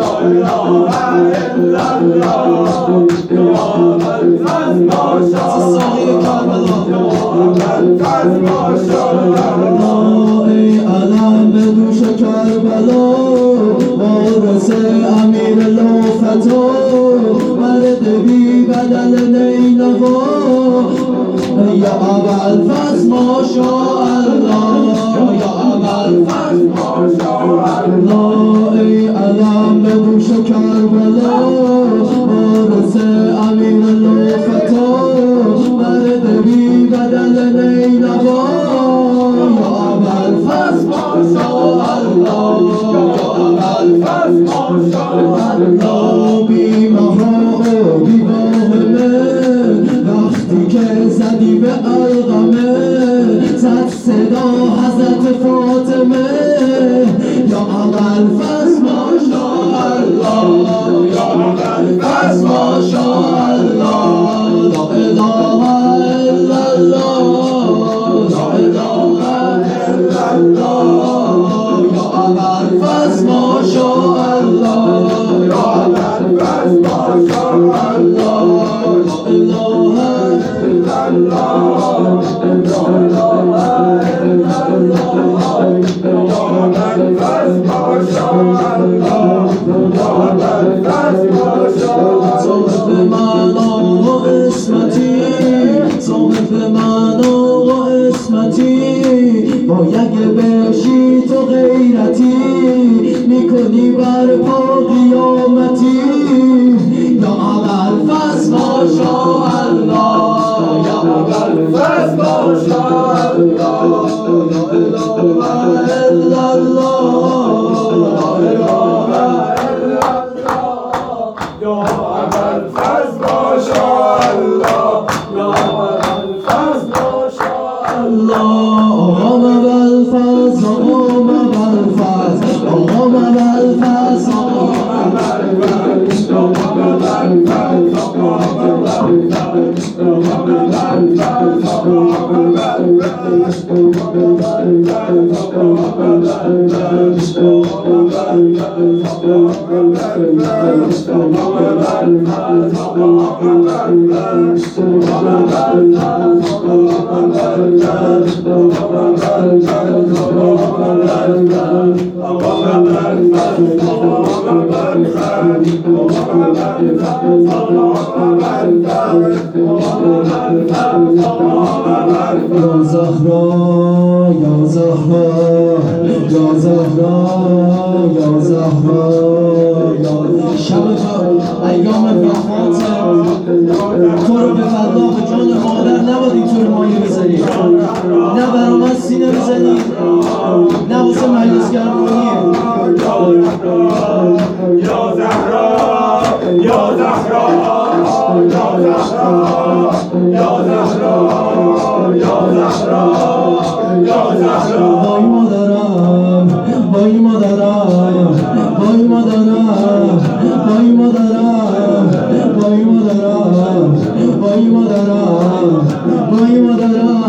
ای علم به دوش کربلا وارث امیر لافتا مرد بی بدل نینوا یا ابوالفضل ماشاءالله یا ابوالفضل ماشاءالله ای علم به دوش کربلا وارث امیر لافتا مرد بی بدل نینوا یا ابوالفضل ماشاءالله یا ابوالفضل ماشاءالله بی مها و بی واهمه وقتی که زدی به علقمه زد صدا حضرت فاطمه یا ابوالفضل ماشاءالله یا ابوالفضل ماشاءالله لا اله الا الله لا اله الا الله یا ابوالفضل ماشاءالله یا ابوالفضل ماشاءالله صاحب معنا و اسمتی صاحب معنا و اسمتی با یک بشی تو غیرتی میکنی برپا قیامتی یا ابوالفضل ماشاءالله یا ابوالفضل ماشاءالله لا اله الا الله لا اله الا الله یا ابوالفضل ماشاءالله یا ابوالفضل ماشاءالله آقام ابوالفضل آقام ابوالفضل آقام ابوالفضل یا زهرا یا زهرا یا زهرا یا زهرا یا شب ایام وفات تو رو به فدا به جان مادر نباید اینطور مایه بزنی نه برامد سینه بزنی نه واسه مجلس گرمانیه یا زهرا یا زهرا یا زهرا یا زهرا یا زهرا یا زهرا وای مادرم وای مادرم وای مادرم وای مادرم وای مادرم وای مادرم وای مادرم